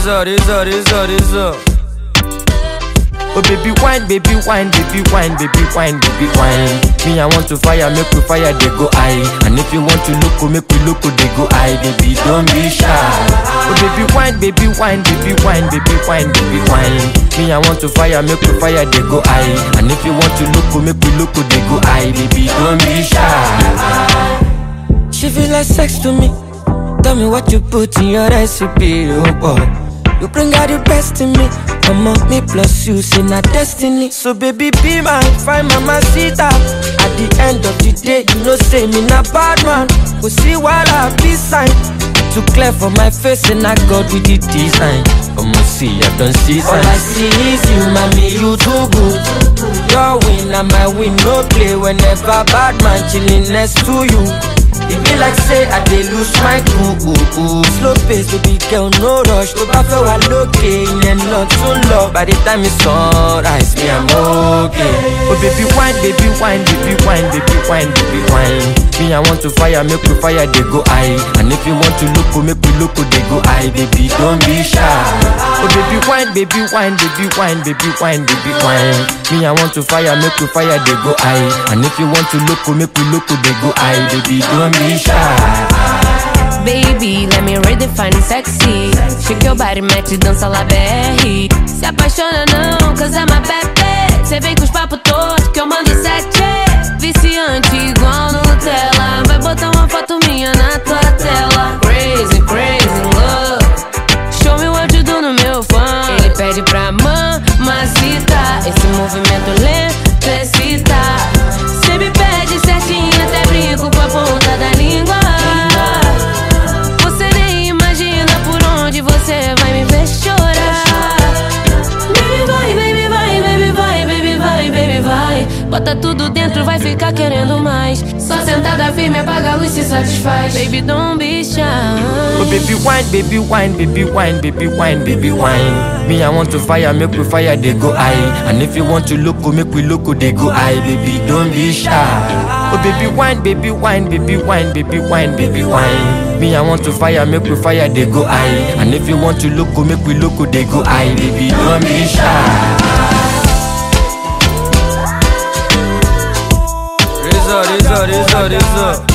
Razor. Oh baby wine, baby wine, baby wine, baby wine, baby wine. Me I want to fire, make we fire, they go high. And if you want to look, make we look, they go high. Baby, don't be shy. Oh baby wine, baby wine, baby wine, baby wine, baby wine. Me I want to fire, make we fire, they go high. And if you want to look, make we look, they go high. Baby, don't be shy. She feel like sex to me. Tell me what you put in your recipe, oh boy. You bring out the best in me. Come on, me plus you, see not destiny. So baby, be my fine mamacita. At the end of the day, you know say me not bad man. Go see what I be sign. Too clear for my face and I got with the design. Come on, see, I don't see sign. All I see is you, mommy, you too good. Your win and my win, no play. Whenever bad man chilling next to you, it be like say I dey lose my cool. Slow pace, baby girl, no rush. To back for a look and not too low. By the time it's sunrise, me I'm okay. Oh baby wine, baby wine, baby wine, baby wine, baby wine. Me I want to fire, make we fire, they go high. And if you want to look, make we look, they go high. Baby, don't be shy. Oh baby wine, baby wine, baby wine, baby wine, baby wine. Me I want to fire, make we fire, they go high. And if you want to look, make we look, they go high. Baby, don't be shy. Baby, let me redefine sexy. Shake your body, mete dança lá BR. Se apaixona não, cause I'm a bebê. Cê vem com os papos todos que eu mando 7. Viciante igual Nutella. Vai botar uma foto minha na tua tela. Crazy, crazy love. Show me what you do no meu fã. Ele pede pra mamacita. Esse movimento lento excita. Cê me pede certinho, até brinco com a ponta da língua. Você nem imagina por onde você vai me ver chorar. Baby vai, baby vai, baby vai, baby vai, baby vai. Bota tudo dentro, vai ficar querendo mais. Só sentada firme, apaga a luz, se satisfaz. Baby, don't be shy. Oh baby wine, baby wine, baby wine, baby wine, baby wine. Me I want to fire, make we fire, they go high. And if you want to look, make we look, they go high. Baby, don't be shy. Oh baby wine, baby wine, baby wine, baby wine, baby wine. Me I want to fire, make we fire, they go high. And if you want to look, make we look, they go high. Baby, don't be shy. Razor.